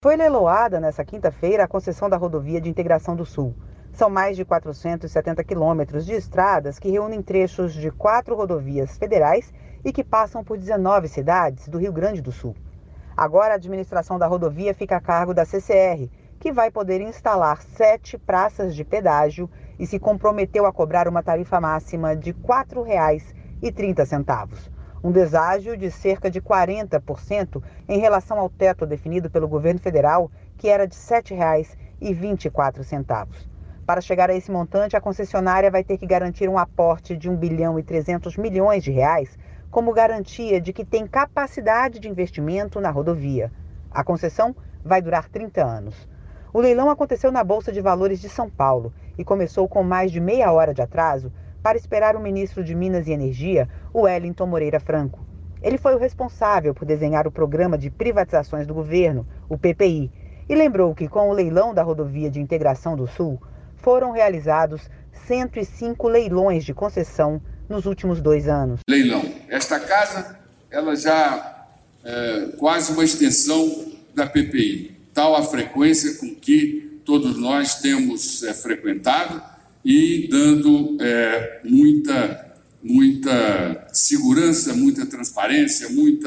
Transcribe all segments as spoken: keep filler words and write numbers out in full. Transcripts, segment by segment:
Foi leiloada nesta quinta-feira a concessão da Rodovia de Integração do Sul. São mais de quatrocentos e setenta quilômetros de estradas que reúnem trechos de quatro rodovias federais e que passam por dezenove cidades do Rio Grande do Sul. Agora a administração da rodovia fica a cargo da C C R, que vai poder instalar sete praças de pedágio e se comprometeu a cobrar uma tarifa máxima de quatro reais e trinta centavos. Um deságio de cerca de quarenta por cento em relação ao teto definido pelo governo federal, que era de sete reais e vinte e quatro centavos. Para chegar a esse montante, a concessionária vai ter que garantir um aporte de um bilhão e trezentos milhões de reais como garantia de que tem capacidade de investimento na rodovia. A concessão vai durar trinta anos. O leilão aconteceu na Bolsa de Valores de São Paulo e começou com mais de meia hora de atraso para esperar o ministro de Minas e Energia, o Wellington Moreira Franco. Ele foi o responsável por desenhar o programa de privatizações do governo, o P P I, e lembrou que com o leilão da Rodovia de Integração do Sul, foram realizados cento e cinco leilões de concessão nos últimos dois anos. Leilão. Esta casa, ela já é quase uma extensão da P P I, tal a frequência com que todos nós temos é, frequentado, e dando é, muita, muita segurança, muita transparência, muita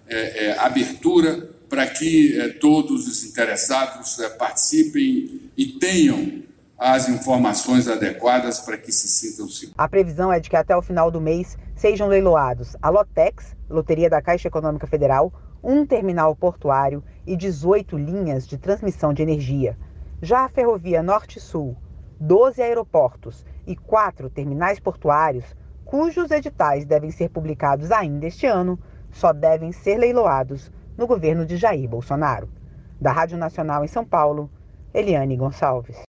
é, é, abertura para que é, todos os interessados é, participem e tenham as informações adequadas para que se sintam seguros. A previsão é de que até o final do mês sejam leiloados a Lotex, Loteria da Caixa Econômica Federal, um terminal portuário e dezoito linhas de transmissão de energia. Já a Ferrovia Norte-Sul, doze aeroportos e quatro terminais portuários, cujos editais devem ser publicados ainda este ano, só devem ser leiloados no governo de Jair Bolsonaro. Da Rádio Nacional em São Paulo, Eliane Gonçalves.